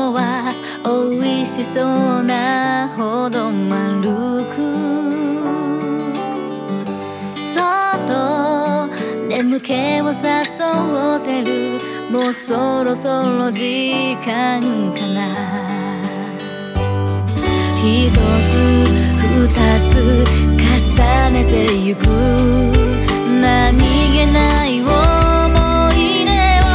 のは美味しそうなほど丸く、そっと眠気を誘ってる。もうそろそろ時間かな。一つ二つ重ねてゆく何気ない思い出を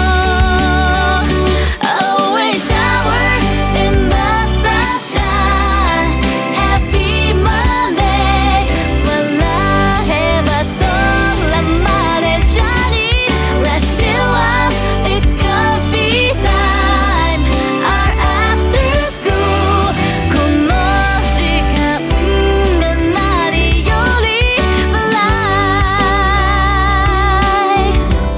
Always shower in the sunshine Happy Monday 笑えば空までシャイニー Let's chill up It's coffee time Our after school この時間が何より笑い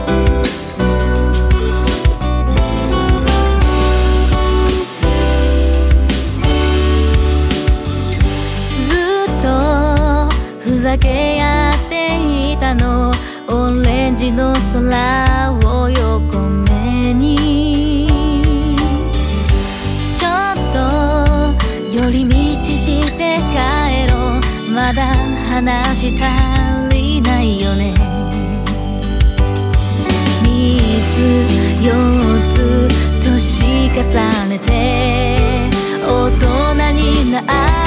ずっとふざけ合っていたのオレンジの空を横目にちょっと寄り道して帰ろうまだ話足りないよね3つ4つ年重ねて大人になる